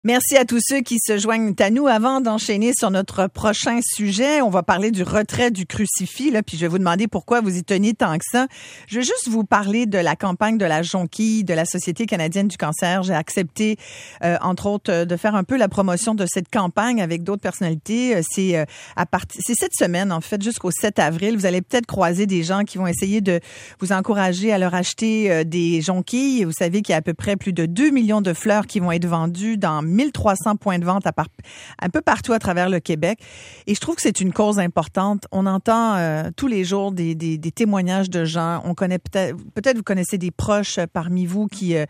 Merci à tous ceux qui se joignent à nous. Avant d'enchaîner sur notre prochain sujet, on va parler du retrait du crucifix, là, puis je vais vous demander pourquoi vous y teniez tant que ça. Je veux juste vous parler de la campagne de la jonquille de la Société canadienne du cancer. J'ai accepté, entre autres, de faire un peu la promotion de cette campagne avec d'autres personnalités. C'est cette semaine, en fait, jusqu'au 7 avril. Vous allez peut-être croiser des gens qui vont essayer de vous encourager à leur acheter des jonquilles. Vous savez qu'il y a à peu près plus de 2 millions de fleurs qui vont être vendues dans 1300 points de vente un peu partout à travers le Québec. Et je trouve que c'est une cause importante. On entend tous les jours des témoignages de gens. On connaît peut-être vous connaissez des proches parmi vous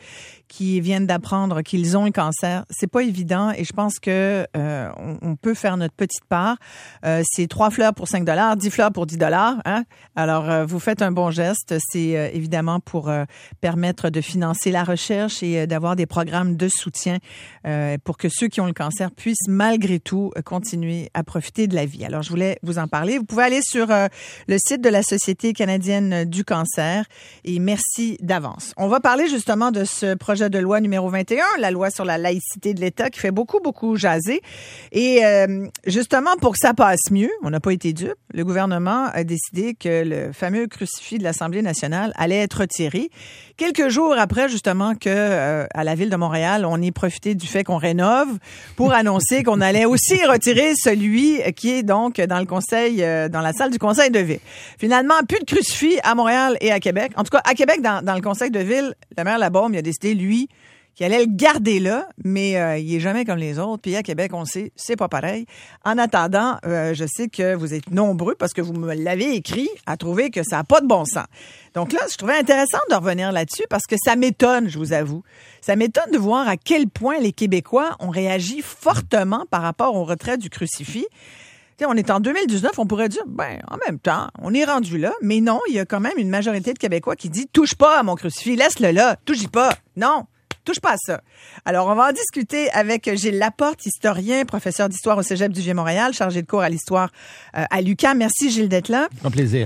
qui viennent d'apprendre qu'ils ont un cancer. C'est pas évident et je pense que on peut faire notre petite part. C'est 3 fleurs pour $5, 10 fleurs pour $10. Hein? Alors, vous faites un bon geste. C'est évidemment pour permettre de financer la recherche et d'avoir des programmes de soutien pour que ceux qui ont le cancer puissent malgré tout continuer à profiter de la vie. Alors, je voulais vous en parler. Vous pouvez aller sur le site de la Société canadienne du cancer et merci d'avance. On va parler justement de ce projet de loi numéro 21, la loi sur la laïcité de l'État qui fait beaucoup jaser. Et justement, pour que ça passe mieux, on n'a pas été dupes, le gouvernement a décidé que le fameux crucifix de l'Assemblée nationale allait être retiré. Quelques jours après, justement, que à la Ville de Montréal, on ait profité du fait qu'on rénove pour annoncer qu'on allait aussi retirer celui qui est donc dans le conseil, dans la salle du conseil de ville. Finalement, plus de crucifix à Montréal et à Québec. En tout cas, à Québec, dans le conseil de ville, le maire Labaume, il a décidé, lui, qu'il allait le garder là, mais il est jamais comme les autres. Puis à Québec, on sait, c'est pas pareil. En attendant, je sais que vous êtes nombreux, parce que vous me l'avez écrit, à trouver que ça n'a pas de bon sens. Donc là, je trouvais intéressant de revenir là-dessus, parce que ça m'étonne, je vous avoue. Ça m'étonne de voir à quel point les Québécois ont réagi fortement par rapport au retrait du crucifix. T'sais, on est en 2019, on pourrait dire, en même temps, on est rendu là. Mais non, il y a quand même une majorité de Québécois qui dit, touche pas à mon crucifix, laisse-le là, touche-y pas. Non. Touche pas à ça. Alors, on va en discuter avec Gilles Laporte, historien, professeur d'histoire au Cégep du Vieux-Montréal, chargé de cours à l'histoire à l'UQAM. Merci, Gilles, d'être là. Un plaisir.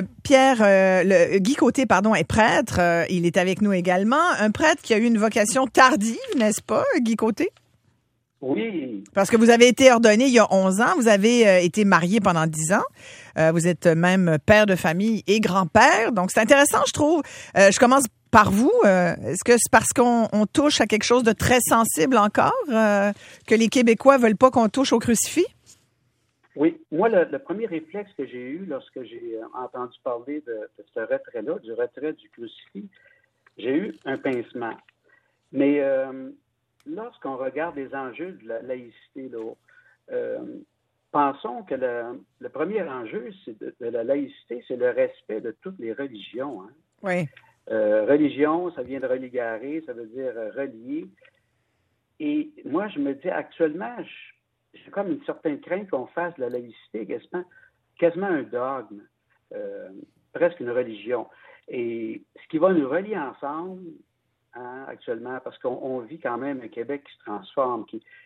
Guy Côté, est prêtre. Il est avec nous également. Un prêtre qui a eu une vocation tardive, n'est-ce pas, Guy Côté? Oui. Parce que vous avez été ordonné il y a 11 ans. Vous avez été marié pendant 10 ans. Vous êtes même père de famille et grand-père. Donc, c'est intéressant, je trouve. Je commence par vous. Est-ce que c'est parce qu'on touche à quelque chose de très sensible encore que les Québécois veulent pas qu'on touche au crucifix? Oui. Moi, le premier réflexe que j'ai eu lorsque j'ai entendu parler de ce retrait-là, du retrait du crucifix, j'ai eu un pincement. Mais lorsqu'on regarde les enjeux de la laïcité, là, pensons que le premier enjeu de la laïcité, c'est le respect de toutes les religions. Hein? Oui. Religion, ça vient de religare, ça veut dire relier. Et moi, je me dis actuellement, j'ai comme une certaine crainte qu'on fasse de la laïcité quasiment un dogme, presque une religion. Et ce qui va nous relier ensemble, actuellement, parce qu'on vit quand même un Québec qui se transforme,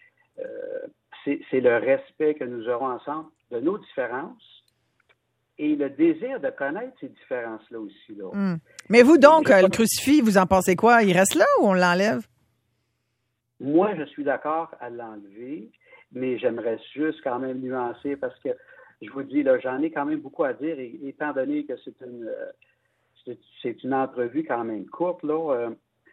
c'est le respect que nous aurons ensemble de nos différences et le désir de connaître ces différences-là aussi. Là. Mais vous donc, le crucifix, vous en pensez quoi? Il reste là ou on l'enlève? Moi, je suis d'accord à l'enlever, mais j'aimerais juste quand même nuancer parce que, je vous dis, là, j'en ai quand même beaucoup à dire, et étant donné que c'est une entrevue quand même courte, là,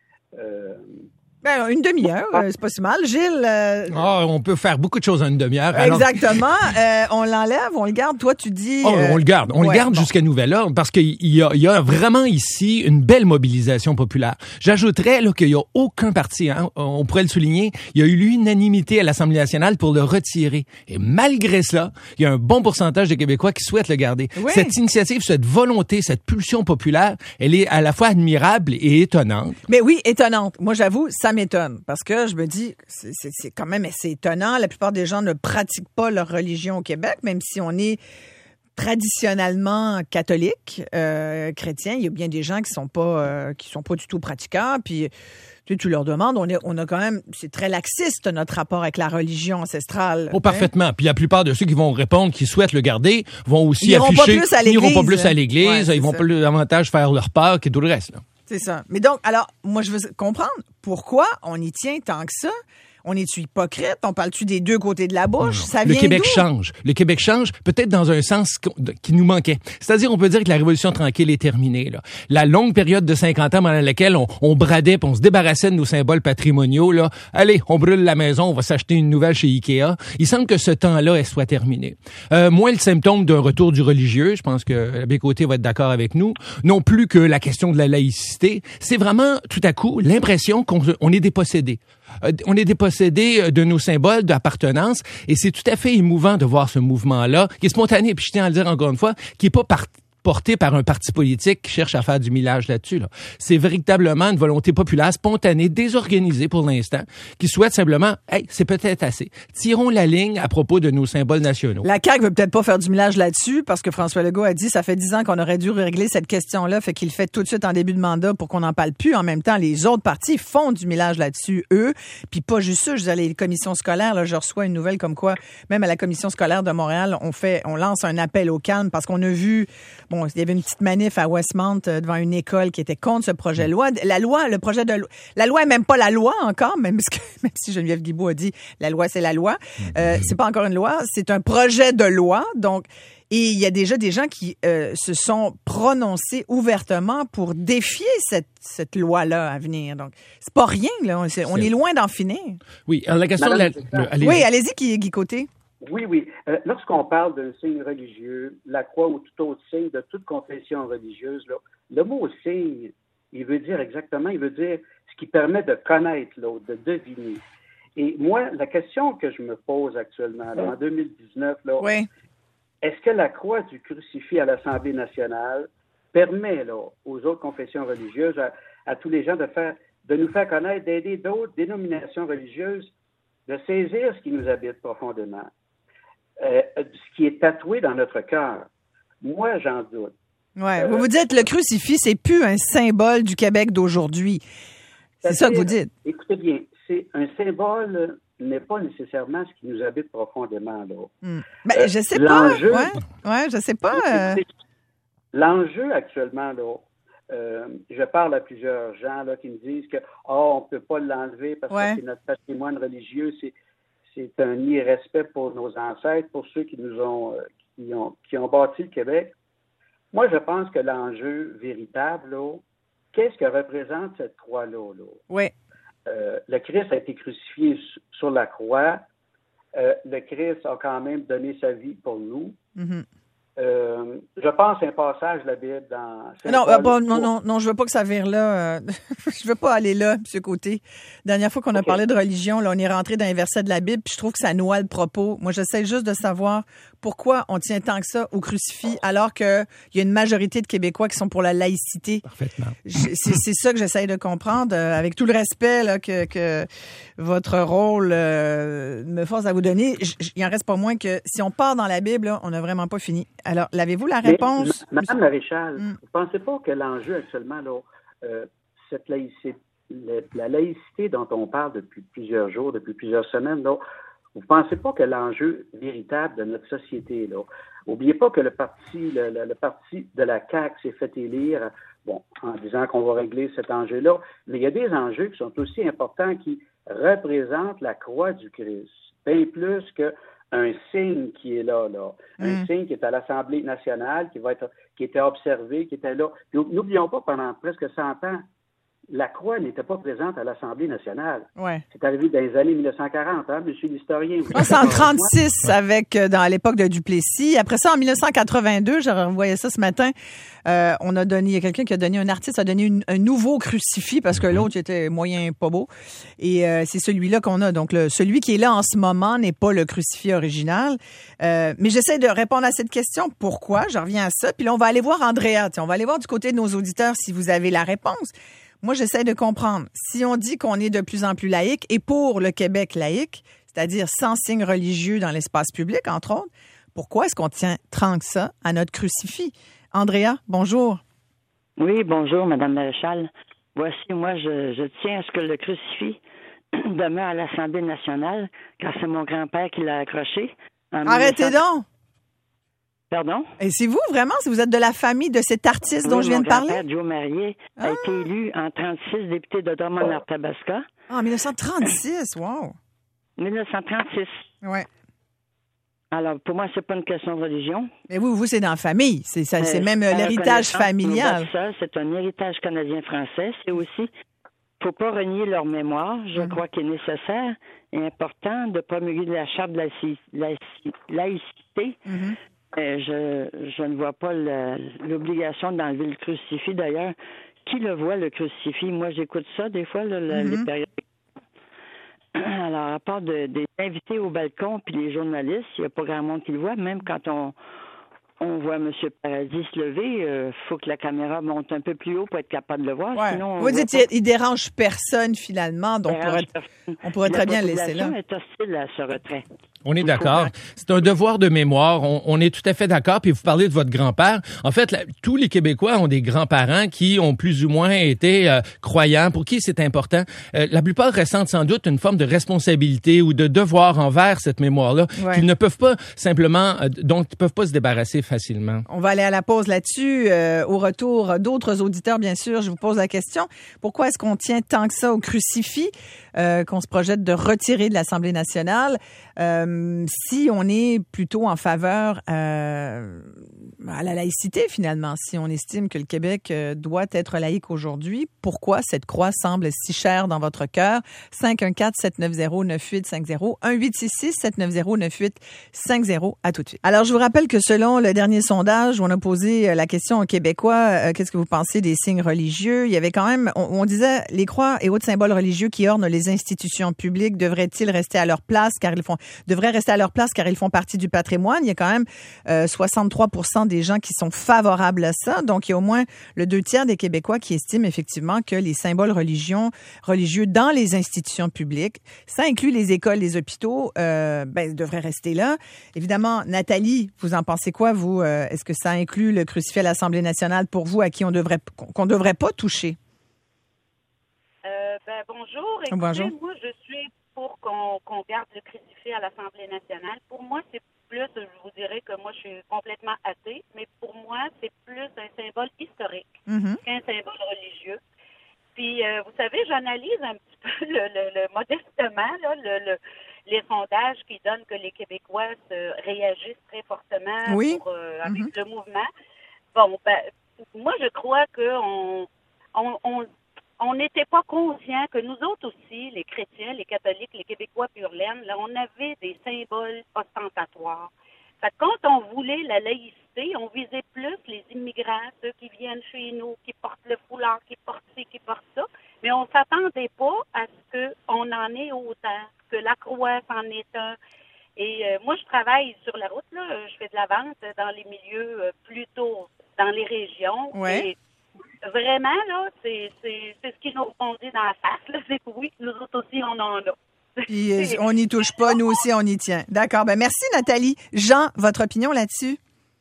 une demi-heure, c'est pas si mal. Gilles? On peut faire beaucoup de choses en une demi-heure. Exactement. On l'enlève, on le garde. Toi, tu dis... on le garde. On le garde jusqu'à nouvel ordre parce qu'il y a vraiment ici une belle mobilisation populaire. J'ajouterais là, qu'il n'y a aucun parti, on pourrait le souligner, il y a eu l'unanimité à l'Assemblée nationale pour le retirer. Et malgré cela, il y a un bon pourcentage de Québécois qui souhaitent le garder. Oui. Cette initiative, cette volonté, cette pulsion populaire, elle est à la fois admirable et étonnante. Mais oui, étonnante. Moi, j'avoue, ça m'étonne parce que je me dis c'est quand même assez étonnant. La plupart des gens ne pratiquent pas leur religion au Québec, même si on est traditionnellement catholique, chrétien. Il y a bien des gens qui sont pas du tout pratiquants. Puis tu leur demandes, on a quand même, c'est très laxiste notre rapport avec la religion ancestrale. Oh, parfaitement. Puis la plupart de ceux qui vont répondre, qui souhaitent le garder, vont aussi n'iront afficher, n'iront pas plus à l'église, ouais, ils vont plus davantage faire leur Pâques et tout le reste. Là. C'est ça. Mais donc, alors, moi, je veux comprendre pourquoi on y tient tant que ça. On est-tu hypocrite? On parle-tu des deux côtés de la bouche? Non. Ça vient Le Québec d'où? change. Le Québec change, peut-être dans un sens qui nous manquait. C'est-à-dire, on peut dire que la Révolution tranquille est terminée. Là. La longue période de 50 ans pendant laquelle on bradait, puis on se débarrassait de nos symboles patrimoniaux. Là. Allez, on brûle la maison, on va s'acheter une nouvelle chez Ikea. Il semble que ce temps-là soit terminé. Moins le symptôme d'un retour du religieux, je pense que l'abbé Côté va être d'accord avec nous, non plus que la question de la laïcité. C'est vraiment, tout à coup, l'impression qu'on est dépossédé. On est dépossédé de nos symboles d'appartenance et c'est tout à fait émouvant de voir ce mouvement-là, qui est spontané, puis je tiens à le dire encore une fois, qui est pas porté par un parti politique qui cherche à faire du millage là-dessus. Là. C'est véritablement une volonté populaire, spontanée, désorganisée pour l'instant, qui souhaite simplement, hey, c'est peut-être assez. Tirons la ligne à propos de nos symboles nationaux. La CAQ veut peut-être pas faire du millage là-dessus parce que François Legault a dit ça fait 10 ans qu'on aurait dû régler cette question-là, fait qu'il le fait tout de suite en début de mandat pour qu'on n'en parle plus. En même temps, les autres partis font du millage là-dessus, eux. Puis pas juste ça, je veux dire, les commissions scolaires, là, je reçois une nouvelle comme quoi, même à la commission scolaire de Montréal, on lance un appel au calme parce qu'on a vu, bon, il y avait une petite manif à Westmount devant une école qui était contre ce projet de loi. La loi est même pas la loi encore, même si Geneviève Guilbeault a dit la loi, c'est la loi. C'est pas encore une loi, c'est un projet de loi. Donc, et il y a déjà des gens qui se sont prononcés ouvertement pour défier cette loi-là à venir. Donc, c'est pas rien, là. On est loin d'en finir. Oui, alors la question... Oui, allez-y, Guy Côté. Oui. Lorsqu'on parle d'un signe religieux, la croix ou tout autre signe de toute confession religieuse, là, le mot signe, il veut dire ce qui permet de connaître l'autre, de deviner. Et moi, la question que je me pose actuellement, là, en 2019, là, oui. Est-ce que la croix du crucifix à l'Assemblée nationale permet là, aux autres confessions religieuses, à tous les gens de nous faire connaître, d'aider d'autres dénominations religieuses, de saisir ce qui nous habite profondément? Ce qui est tatoué dans notre cœur. Moi, j'en doute. Ouais, vous vous dites le crucifix, c'est plus un symbole du Québec d'aujourd'hui. C'est ça que vous dites. Écoutez bien, c'est un symbole n'est pas nécessairement ce qui nous habite profondément là. Ben, je sais pas. Ouais, je sais pas. L'enjeu actuellement là. Je parle à plusieurs gens là qui me disent que on peut pas l'enlever parce que c'est notre patrimoine religieux, c'est un irrespect pour nos ancêtres, pour ceux qui nous ont qui ont bâti le Québec. Moi, je pense que l'enjeu véritable, là, qu'est-ce que représente cette croix-là? Là? Oui. Le Christ a été crucifié sur la croix. Le Christ a quand même donné sa vie pour nous. Mm-hmm. Je pense un passage de la Bible dans... Non, je veux pas que ça vire là. Je veux pas aller là, M. Côté. Dernière fois qu'on a parlé de religion, là, on est rentré dans un verset de la Bible, puis je trouve que ça noie le propos. Moi, j'essaie juste de savoir pourquoi on tient tant que ça au crucifix, alors qu'il y a une majorité de Québécois qui sont pour la laïcité. Parfaitement. C'est ça que j'essaie de comprendre, avec tout le respect là, que votre rôle me force à vous donner. Il en reste pas moins que si on part dans la Bible, là, on n'a vraiment pas fini. Alors, l'avez-vous la réponse? Madame Maréchal, vous ne pensez pas que l'enjeu actuellement, là, cette laïcité, la laïcité dont on parle depuis plusieurs jours, depuis plusieurs semaines, là, vous ne pensez pas que l'enjeu véritable de notre société, là, n'oubliez pas que le parti de la CAQ s'est fait élire, bon, en disant qu'on va régler cet enjeu-là, mais il y a des enjeux qui sont aussi importants qui représentent la croix du Christ, bien plus qu'un signe qui est là. Un signe qui est à l'Assemblée nationale, qui était observé, qui était là. Puis, n'oublions pas, pendant presque 100 ans, la croix n'était pas présente à l'Assemblée nationale. Ouais. C'est arrivé dans les années 1940, hein, monsieur l'historien. En 1936, à l'époque de Duplessis. Après ça, en 1982, j'ai revoyé ça ce matin, il y a quelqu'un qui a donné, un artiste a donné un nouveau crucifix parce que l'autre était moyen pas beau. Et c'est celui-là qu'on a. Donc, celui qui est là en ce moment n'est pas le crucifix original. Mais j'essaie de répondre à cette question. Pourquoi? Je reviens à ça. Puis là, on va aller voir Andrea. On va aller voir du côté de nos auditeurs si vous avez la réponse. Moi, j'essaie de comprendre. Si on dit qu'on est de plus en plus laïque et pour le Québec laïque, c'est-à-dire sans signe religieux dans l'espace public, entre autres, pourquoi est-ce qu'on tient tant que ça à notre crucifix? Andrea, bonjour. Oui, bonjour, Mme Maréchal. Voici, moi, je tiens à ce que le crucifix demeure à l'Assemblée nationale, car c'est mon grand-père qui l'a accroché. Arrêtez donc! Pardon? Et c'est vous, vraiment? Si vous êtes de la famille de cet artiste dont je viens de parler? Mon grand-père, Joe Marier, a été élu en 1936 député de Drummond-Arthabasca. En 1936, wow! 1936. Ouais. Alors, pour moi, c'est pas une question de religion. Mais vous, c'est dans la famille. C'est même l'héritage familial. Ça, c'est un héritage canadien-français. C'est aussi, faut pas renier leur mémoire. Je crois qu'il est nécessaire et important de promulguer la charte de laïcité. Je ne vois pas l'obligation d'enlever le crucifix. D'ailleurs, qui le voit, le crucifix? Moi, j'écoute ça des fois, les périodes. Alors, à part des invités au balcon puis les journalistes, il n'y a pas grand monde qui le voit. Même quand on voit M. Paradis se lever, faut que la caméra monte un peu plus haut pour être capable de le voir. Ouais. Sinon, vous dites qu'il dérange personne, finalement, donc on pourrait très bien le laisser là. La population est hostile à ce retrait. On est d'accord. C'est un devoir de mémoire. On est tout à fait d'accord. Puis vous parlez de votre grand-père. En fait, tous les Québécois ont des grands-parents qui ont plus ou moins été croyants, pour qui c'est important. La plupart ressentent sans doute une forme de responsabilité ou de devoir envers cette mémoire-là, qu'ils ne peuvent pas simplement, dont ils ne peuvent pas se débarrasser facilement. On va aller à la pause là-dessus. Au retour, d'autres auditeurs, bien sûr, je vous pose la question. Pourquoi est-ce qu'on tient tant que ça au crucifix qu'on se projette de retirer de l'Assemblée nationale? Si on est plutôt en faveur à la laïcité, finalement, si on estime que le Québec doit être laïque aujourd'hui, pourquoi cette croix semble si chère dans votre cœur? 514-790-9850, 1866-790-9850. À tout de suite. Alors, je vous rappelle que selon le dernier sondage où on a posé la question aux Québécois, qu'est-ce que vous pensez des signes religieux? Il y avait quand même, on disait, les croix et autres symboles religieux qui ornent les institutions publiques devraient-ils rester à leur place car ils font partie du patrimoine. Il y a quand même 63% des gens qui sont favorables à ça. Donc, il y a au moins le 2/3 des Québécois qui estiment effectivement que les symboles religieux dans les institutions publiques, ça inclut les écoles, les hôpitaux, devraient rester là. Évidemment, Nathalie, vous en pensez quoi, vous? Est-ce que ça inclut le crucifix à l'Assemblée nationale pour vous, à qui qu'on devrait pas toucher? Bonjour. Écoutez, bonjour. Moi, je suis pour qu'on garde le crucifix à l'Assemblée nationale. Pour moi, c'est plus, je vous dirais que moi, je suis complètement athée, mais pour moi, c'est plus un symbole historique qu'un symbole religieux. Puis, vous savez, j'analyse un petit peu modestement les sondages qui donnent que les Québécois réagissent très fortement avec le mouvement. Bon, moi, je crois on n'était pas conscient que nous autres aussi, les chrétiens, les catholiques, les Québécois pur laine, là, on avait des symboles ostentatoires. Fait que quand on voulait la laïcité, on visait plus les immigrants, ceux qui viennent chez nous, qui portent le foulard, qui portent ci, qui portent ça. Mais on s'attendait pas à ce qu'on en ait autant, que la croix c'en est un. Et moi, je travaille sur la route, là. Je fais de la vente dans les milieux plutôt dans les régions. Ouais. Et vraiment, là, c'est ce qu'ils nous ont dit dans la face, là. C'est que oui, nous autres aussi, on en a. Puis on n'y touche pas, nous aussi, on y tient. D'accord. Ben merci, Nathalie. Jean, votre opinion là-dessus?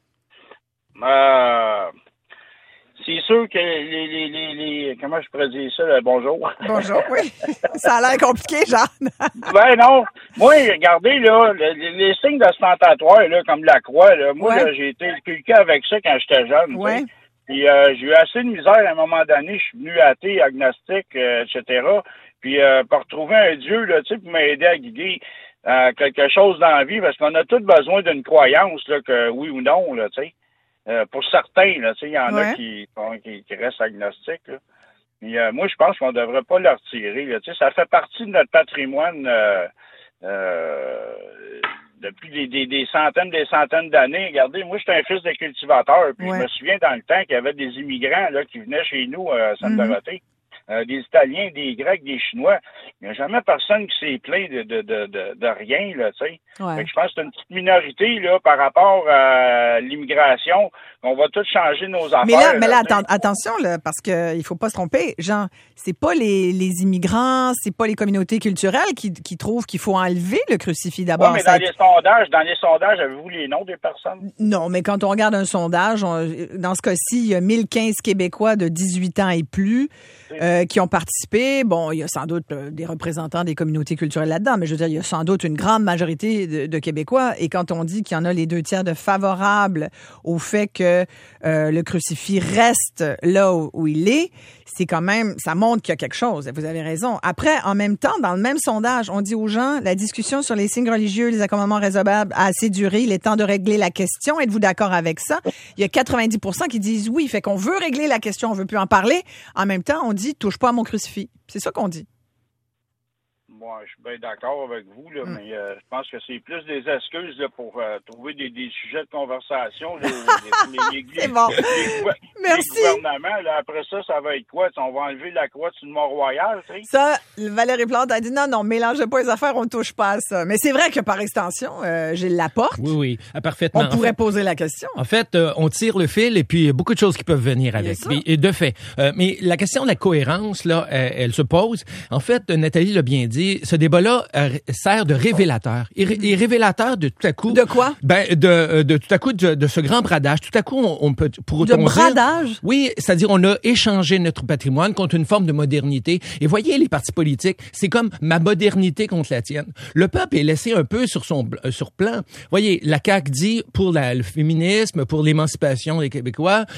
C'est sûr que les comment je pourrais dire ça, bonjour. Bonjour, oui. Ça a l'air compliqué, Jean. Non. Moi, regardez, là, les signes ostentatoires, là, comme la croix, là, moi, là, j'ai été inculqué avec ça quand j'étais jeune. Ouais. Puis j'ai eu assez de misère à un moment donné. Je suis venu athée, agnostique, etc. Puis pour retrouver un Dieu, là, tu sais, pour m'aider à guider quelque chose dans la vie, parce qu'on a tous besoin d'une croyance, là, que oui ou non, là, tu sais. Pour certains, là, tu sais, il y en a qui restent agnostiques, là. Mais moi, je pense qu'on devrait pas le retirer, là, tu sais. Ça fait partie de notre patrimoine depuis des centaines d'années. Regardez, moi, j'étais un fils de cultivateur, puis je me souviens dans le temps qu'il y avait des immigrants là qui venaient chez nous à Sainte-Dorothée. Des Italiens, des Grecs, des Chinois. Il n'y a jamais personne qui s'est plaint de rien, là, tu sais. Ouais. Je pense que c'est une petite minorité, là, par rapport à l'immigration. On va tous changer nos affaires. Mais là, attention, là, parce que il faut pas se tromper. Jean, c'est pas les immigrants, c'est pas les communautés culturelles qui trouvent qu'il faut enlever le crucifix d'abord. Oui, mais dans les sondages, avez-vous les noms des personnes? Non, mais quand on regarde un sondage, dans ce cas-ci, il y a 1015 Québécois de 18 ans et plus qui ont participé. Bon, il y a sans doute des représentants des communautés culturelles là-dedans, mais je veux dire, il y a sans doute une grande majorité de Québécois. Et quand on dit qu'il y en a les 2/3 de favorables au fait que le crucifix reste là où il est, c'est quand même, ça montre qu'il y a quelque chose. Vous avez raison. Après, en même temps, dans le même sondage, on dit aux gens, la discussion sur les signes religieux, les accommodements raisonnables a assez duré. Il est temps de régler la question. Êtes-vous d'accord avec ça? Il y a 90% qui disent oui. Fait qu'on veut régler la question, on veut plus en parler. En même temps, on dit, touche pas à mon crucifix. C'est ça qu'on dit. Moi, je suis bien d'accord avec vous, là, mais je pense que c'est plus des excuses là, pour trouver des sujets de conversation. Là, c'est bon. Merci. Les gouvernements, là, après ça va être quoi? On va enlever la croix sur le Mont-Royal, tu sais? Ça, Valérie Plante a dit non, mélangez pas les affaires, on touche pas à ça. Mais c'est vrai que par extension, Gilles Laporte. Oui, parfaitement. On pourrait poser la question. En fait, on tire le fil et puis il y a beaucoup de choses qui peuvent venir avec. Et de fait. Mais la question de la cohérence, là, elle se pose. En fait, Nathalie l'a bien dit, ce débat-là sert de révélateur. Et révélateur de tout à coup... De quoi? De tout à coup, de ce grand bradage. Tout à coup, on peut... De bradage? Dire, oui, c'est-à-dire on a échangé notre patrimoine contre une forme de modernité. Et voyez, les partis politiques, c'est comme ma modernité contre la tienne. Le peuple est laissé un peu sur plan. Voyez, la CAQ dit pour le féminisme, pour l'émancipation des Québécois,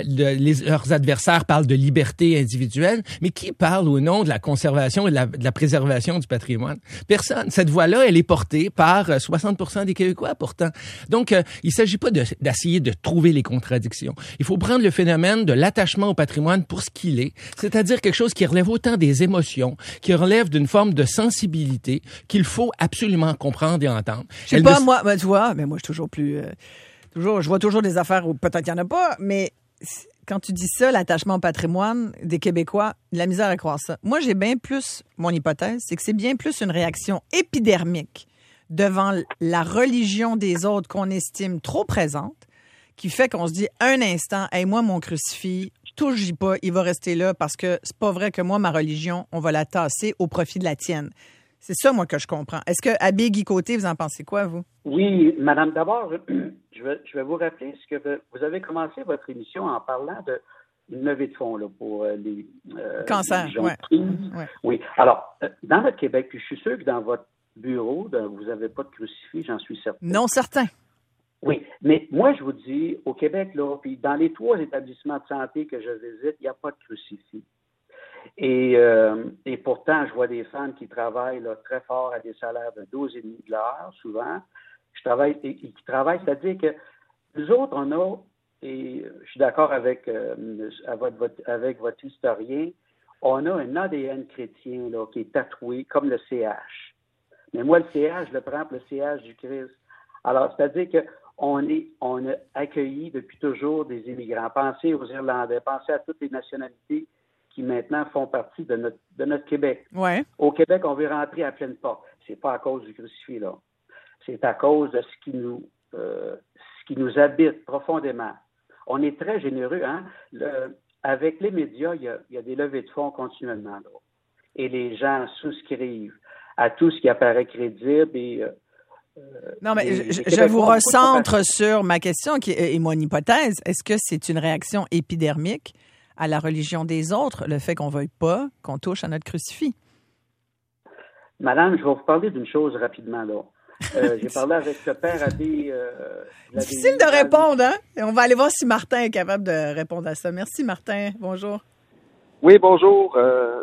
leurs adversaires parlent de liberté individuelle, mais qui parle au nom de la conservation et de la préservation du patrimoine? Personne. Cette voix-là, elle est portée par 60% des Québécois, pourtant. Donc, il s'agit pas d'essayer de trouver les contradictions. Il faut prendre le phénomène de l'attachement au patrimoine pour ce qu'il est, c'est-à-dire quelque chose qui relève autant des émotions, qui relève d'une forme de sensibilité qu'il faut absolument comprendre et entendre. Je sais pas, moi, tu vois, mais moi, je suis toujours plus... je vois toujours des affaires où peut-être qu'il y en a pas, mais... Quand tu dis ça, l'attachement au patrimoine des Québécois, de la misère à croire ça. Moi, j'ai bien plus, mon hypothèse, c'est que c'est bien plus une réaction épidermique devant la religion des autres qu'on estime trop présente, qui fait qu'on se dit un instant, hey, moi, mon crucifix, touche-y pas, il va rester là parce que c'est pas vrai que moi, ma religion, on va la tasser au profit de la tienne. C'est ça, moi, que je comprends. Est-ce que, Abbé Guy Côté, vous en pensez quoi, vous? Oui, madame, d'abord, je vais vous rappeler ce que vous avez commencé votre émission en parlant d'une levée de fonds là, pour les cancers. Ouais. Oui. Alors, dans le Québec, puis je suis sûr que dans votre bureau, vous n'avez pas de crucifix, j'en suis certain. Non, certain. Oui, mais moi, je vous dis, au Québec, là, puis dans les 3 établissements de santé que je visite, il n'y a pas de crucifix. Et pourtant, je vois des femmes qui travaillent là, très fort à des salaires de 12,5 de l'heure, souvent. Qui travaillent, c'est-à-dire que nous autres, on a, et je suis d'accord avec votre historien, on a un ADN chrétien là, qui est tatoué comme le CH. Mais moi, le CH, je le prends pour le CH du Christ. Alors, c'est-à-dire qu'on a accueilli depuis toujours des immigrants. Pensez aux Irlandais, pensez à toutes les nationalités qui maintenant font partie de notre Québec. Ouais. Au Québec, on veut rentrer à pleine porte. C'est pas à cause du crucifix, là. C'est à cause de ce qui nous habite profondément. On est très généreux, hein. Avec les médias, il y a des levées de fonds continuellement, là. Et les gens souscrivent à tout ce qui apparaît crédible et non, mais je vous recentre sur ma question qui est mon hypothèse. Est-ce que c'est une réaction épidermique à la religion des autres, le fait qu'on ne veuille pas qu'on touche à notre crucifix? Madame, je vais vous parler d'une chose rapidement, là. J'ai parlé avec le père Abbé. Difficile de répondre, hein? Et on va aller voir si Martin est capable de répondre à ça. Merci, Martin. Bonjour. Oui, bonjour.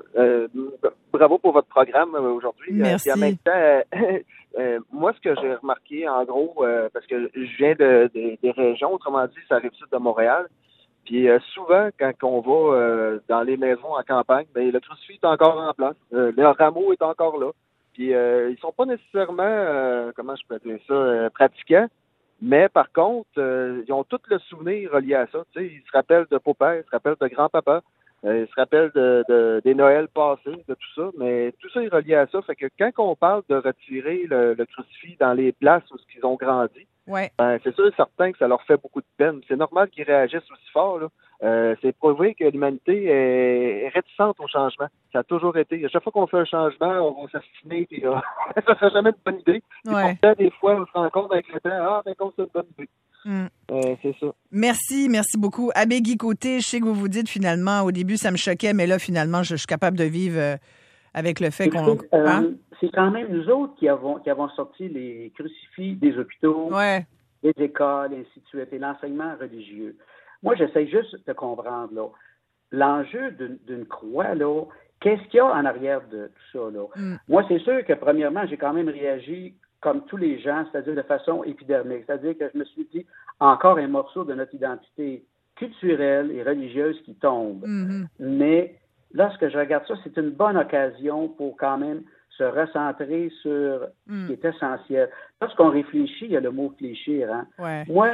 Bravo pour votre programme aujourd'hui. Merci. Et en même temps, moi, ce que j'ai remarqué, en gros, parce que je viens des régions, autrement dit, ça arrive sud de Montréal. Puis souvent, quand on va dans les maisons en campagne, ben, le crucifix est encore en place. Le rameau est encore là. Puis ils sont pas nécessairement, comment je peux dire ça, pratiquants. Mais par contre, ils ont tout le souvenir relié à ça. Tu sais, ils se rappellent de papa, ils se rappellent de grand-papa, ils se rappellent des Noëls passés, de tout ça. Mais tout ça est relié à ça. Fait que quand on parle de retirer le crucifix dans les places où ils ont grandi, ouais. C'est sûr et certain que ça leur fait beaucoup de peine. C'est normal qu'ils réagissent aussi fort, là. C'est prouvé que l'humanité est réticente au changement. Ça a toujours été. À chaque fois qu'on fait un changement, on va s'assiner et ça serait jamais une bonne idée. Ouais. Et pourtant, des fois, on se rend compte avec le temps, c'est une bonne idée. C'est ça. Merci beaucoup. Abbé Guy Côté, je sais que vous vous dites finalement, au début, ça me choquait, mais là, finalement, je suis capable de vivre avec le fait qu'on... C'est quand même nous autres qui avons sorti les crucifix des hôpitaux, ouais. des écoles, et ainsi de suite, et l'enseignement religieux. Moi, j'essaie juste de comprendre, là. l'enjeu d'une croix, là, qu'est-ce qu'il y a en arrière de tout ça, là? Moi, c'est sûr que, premièrement, j'ai quand même réagi comme tous les gens, c'est-à-dire de façon épidermique. C'est-à-dire que je me suis dit, encore un morceau de notre identité culturelle et religieuse qui tombe. Mais lorsque je regarde ça, c'est une bonne occasion pour quand même se recentrer sur ce qui est essentiel. Lorsqu'on réfléchit, il y a le mot fléchir. Hein? Ouais. Moi,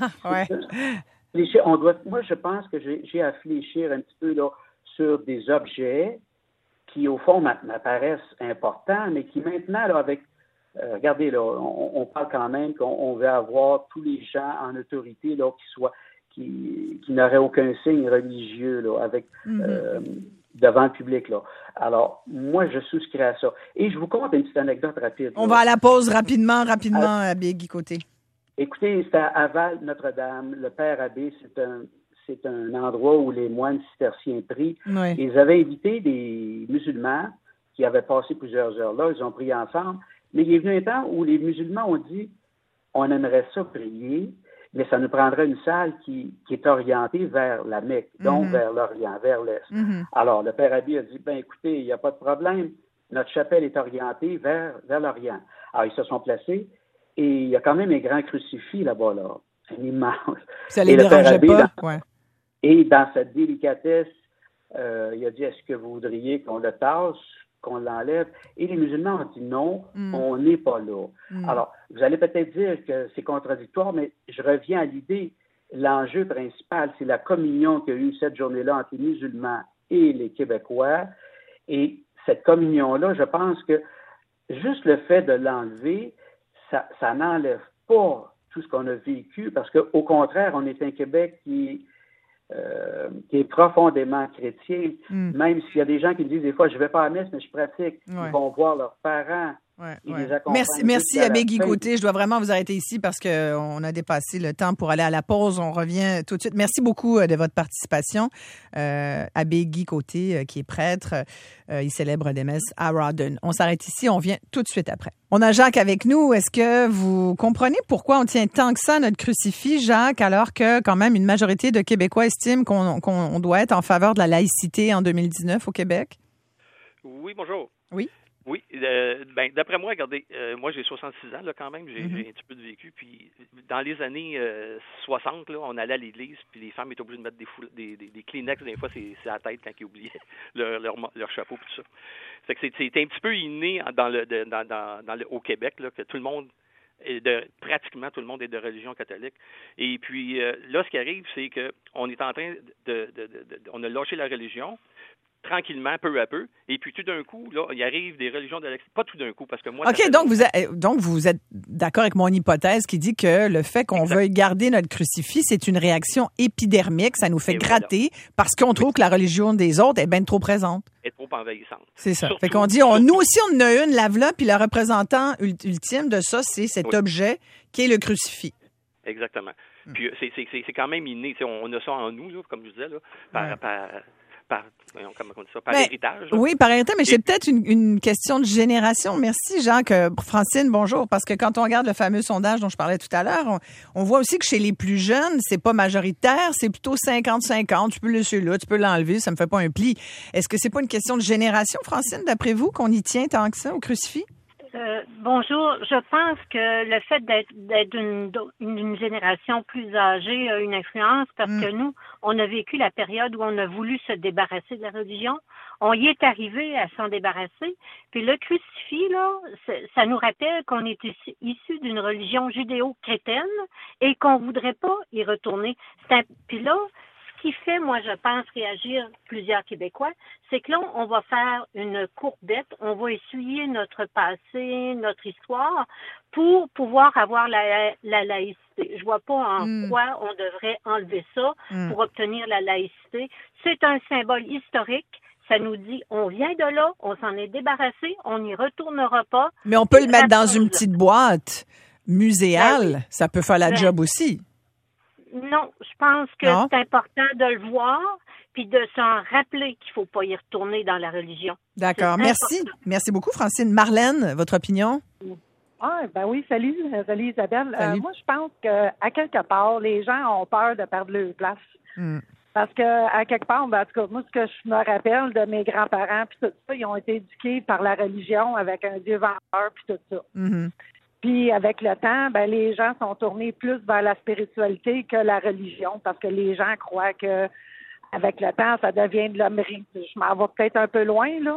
fléchir, moi, je pense que j'ai à fléchir un petit peu là, sur des objets qui, au fond, m'apparaissent importants, mais qui maintenant, là, avec regardez, là, on parle quand même qu'on veut avoir tous les gens en autorité là, qui n'auraient aucun signe religieux là, avec devant le public. Là. Alors, moi, je souscris à ça. Et je vous conte une petite anecdote rapide. On va à la pause rapidement, Abbé Guy Côté. Écoutez, c'est à Val-Notre-Dame. Le Père Abbé, c'est un endroit où les moines cisterciens prient. Oui. Ils avaient invité des musulmans qui avaient passé plusieurs heures là. Ils ont prié ensemble. Mais il est venu un temps où les musulmans ont dit on aimerait ça prier, mais ça nous prendrait une salle qui est orientée vers la Mecque, donc vers l'Orient, vers l'Est. Alors, le Père Abbé a dit, écoutez, il n'y a pas de problème, notre chapelle est orientée vers l'Orient. Alors, ils se sont placés, et il y a quand même un grand crucifix là-bas, là, un immense. Ça les dérangeait pas, Et dans cette délicatesse, il a dit, est-ce que vous voudriez qu'on le tasse, qu'on l'enlève? Et les musulmans ont dit non, on n'est pas là. Alors, vous allez peut-être dire que c'est contradictoire, mais je reviens à l'idée, l'enjeu principal, c'est la communion qu'il y a eu cette journée-là entre les musulmans et les Québécois. Et cette communion-là, je pense que juste le fait de l'enlever, ça n'enlève pas tout ce qu'on a vécu, parce qu'au contraire, on est un Québec qui est profondément chrétien, même s'il y a des gens qui me disent des fois, je ne vais pas à la messe, mais je pratique. Ils vont voir leurs parents. Ils les accompagnent. Merci Abbé Guy Côté. Je dois vraiment vous arrêter ici parce qu'on a dépassé le temps pour aller à la pause. On revient tout de suite. Merci beaucoup de votre participation. Abbé Guy Côté, qui est prêtre, il célèbre des messes à Rawdon. On s'arrête ici. On vient tout de suite après. On a Jacques avec nous. Est-ce que vous comprenez pourquoi on tient tant que ça à notre crucifix, Jacques, alors que quand même une majorité de Québécois estiment qu'on doit être en faveur de la laïcité en 2019 au Québec? Oui, bonjour. Oui. Oui, d'après moi, regardez, moi j'ai 66 ans là, quand même, j'ai un petit peu de vécu, puis dans les années 60, là, on allait à l'église, puis les femmes étaient obligées de mettre des Kleenex, des fois c'est à la tête quand ils oubliaient leur chapeau, tout ça. C'est que c'est un petit peu inné au Québec, là, que tout le monde pratiquement tout le monde est de religion catholique. Et puis là, ce qui arrive, c'est que on est en train on a lâché la religion tranquillement, peu à peu, et puis tout d'un coup, là, il arrive des religions de l'extérieur. Pas tout d'un coup, parce que moi... OK, donc vous êtes d'accord avec mon hypothèse qui dit que le fait qu'on veuille garder notre crucifix, c'est une réaction épidermique, ça nous fait gratter, parce qu'on trouve que la religion des autres est bien trop présente. Est trop envahissante. C'est ça. Fait qu'on dit, nous aussi, on en a une, lave-la, puis le représentant ultime de ça, c'est cet objet qui est le crucifix. Exactement. Puis c'est quand même inné. On a ça en nous, là, comme je disais, là, par héritage. Oui, par héritage, mais c'est peut-être une question de génération. Merci, Jacques. Francine, bonjour. Parce que quand on regarde le fameux sondage dont je parlais tout à l'heure, on voit aussi que chez les plus jeunes, c'est pas majoritaire, c'est plutôt 50-50. Tu peux le laisser là, tu peux l'enlever, ça me fait pas un pli. Est-ce que c'est pas une question de génération, Francine, d'après vous, qu'on y tient tant que ça au crucifix? Bonjour. Je pense que le fait d'être une génération plus âgée a une influence parce que nous, on a vécu la période où on a voulu se débarrasser de la religion. On y est arrivé à s'en débarrasser. Puis le crucifix, là, ça nous rappelle qu'on est issu d'une religion judéo-chrétienne et qu'on voudrait pas y retourner. Puis là, ce qui fait, moi, je pense, réagir plusieurs Québécois, c'est que là, on va faire une courbette, on va essuyer notre passé, notre histoire, pour pouvoir avoir la laïcité. Je vois pas en quoi on devrait enlever ça pour obtenir la laïcité. C'est un symbole historique. Ça nous dit, on vient de là, on s'en est débarrassé, on n'y retournera pas. Mais on peut le mettre dans une petite boîte muséale. Ça peut faire la job aussi. Non, je pense que c'est important de le voir puis de s'en rappeler qu'il faut pas y retourner dans la religion. D'accord. Merci. Merci beaucoup, Francine. Marlène, votre opinion? Oui, salut Isabelle. Salut. Moi, je pense qu'à quelque part, les gens ont peur de perdre leur place. Parce que, à quelque part, en tout cas, moi, ce que je me rappelle de mes grands-parents, puis tout ça, ils ont été éduqués par la religion avec un Dieu vendeur, puis tout ça. Mm-hmm. Puis, avec le temps, les gens sont tournés plus vers la spiritualité que la religion, parce que les gens croient que avec le temps, ça devient de l'hommerie. Je m'en vais peut-être un peu loin, là,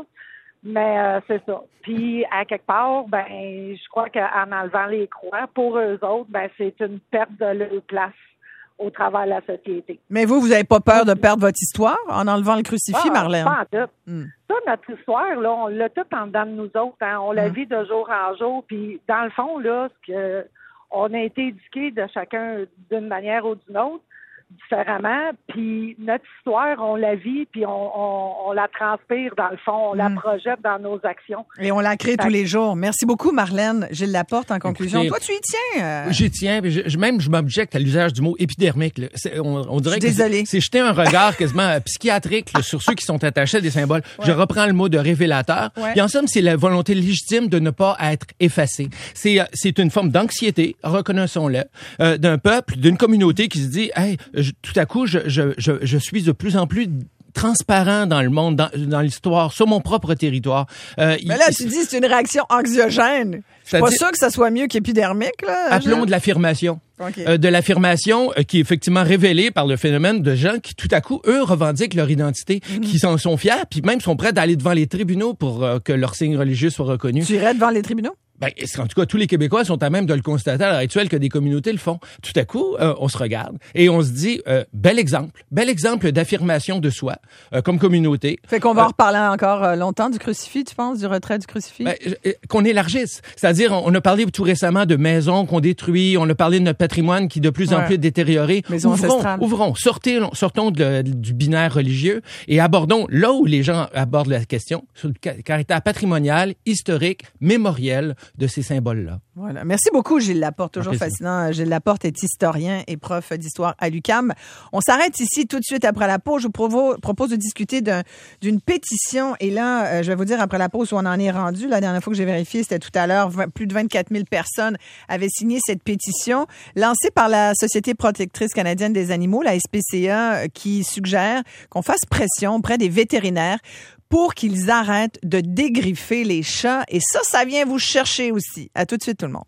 mais c'est ça. Puis, à quelque part, je crois qu'en enlevant les croix, pour eux autres, c'est une perte de leur place au travers de la société. Mais vous n'avez pas peur de perdre votre histoire en enlevant le crucifix, Marlène? Pas en tout. Ça, notre histoire, là, on l'a tout en dedans de nous autres. Hein. On la vit de jour en jour. Puis, dans le fond, là, on a été éduqués de chacun d'une manière ou d'une autre, différemment. Puis, notre histoire, on la vit, puis on la transpire, dans le fond. On la projette dans nos actions. Et on la crée tous les jours. Merci beaucoup, Marlène. Gilles Laporte, en conclusion. Écoutez, toi, tu y tiens. J'y tiens. Je m'objecte à l'usage du mot épidermique. Là. On dirait que c'est jeter un regard quasiment psychiatrique là, sur ceux qui sont attachés à des symboles. Ouais. Je reprends le mot de révélateur. Ouais. Et en somme, c'est la volonté légitime de ne pas être effacé. C'est une forme d'anxiété, reconnaissons-le, d'un peuple, d'une communauté qui se dit « Hey, tout à coup, je suis de plus en plus transparent dans le monde, dans l'histoire, sur mon propre territoire. » Mais là, tu dis c'est une réaction anxiogène. Je suis pas sûr que ça soit mieux qu'épidermique, là. Appelons de l'affirmation. Okay. De l'affirmation qui est effectivement révélée par le phénomène de gens qui, tout à coup, eux, revendiquent leur identité, qui s'en sont fiers, puis même sont prêts d'aller devant les tribunaux pour que leur signe religieux soit reconnu. Tu irais devant les tribunaux? En tout cas, tous les Québécois sont à même de le constater à l'heure actuelle que des communautés le font. Tout à coup, on se regarde et on se dit, bel exemple d'affirmation de soi comme communauté. Fait qu'on va en reparler encore longtemps du crucifix, tu penses, du retrait du crucifix? Qu'on élargisse. C'est-à-dire, on a parlé tout récemment de maisons qu'on détruit, on a parlé de notre patrimoine qui est de plus en plus détérioré. Ouvrons, sortons du binaire religieux et abordons là où les gens abordent la question, sur le caractère patrimonial, historique, mémoriel de ces symboles-là. Voilà. Merci beaucoup, Gilles Laporte. Toujours fascinant. Gilles Laporte est historien et prof d'histoire à l'UQAM. On s'arrête ici tout de suite après la pause. Je vous propose de discuter d'une pétition. Et là, je vais vous dire après la pause où on en est rendu. La dernière fois que j'ai vérifié, c'était tout à l'heure. Plus de 24 000 personnes avaient signé cette pétition lancée par la Société protectrice canadienne des animaux, la SPCA, qui suggère qu'on fasse pression auprès des vétérinaires pour qu'ils arrêtent de dégriffer les chats. Et ça vient vous chercher aussi. À tout de suite, tout le monde.